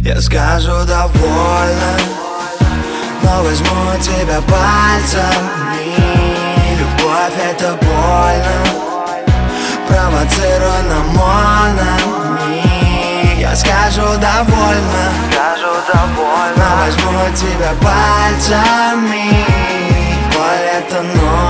Я скажу довольно, но возьму тебя пальцами. Любовь — это больно, провоцируя монами. Я скажу довольно, но возьму тебя пальцами. Боль — это норма.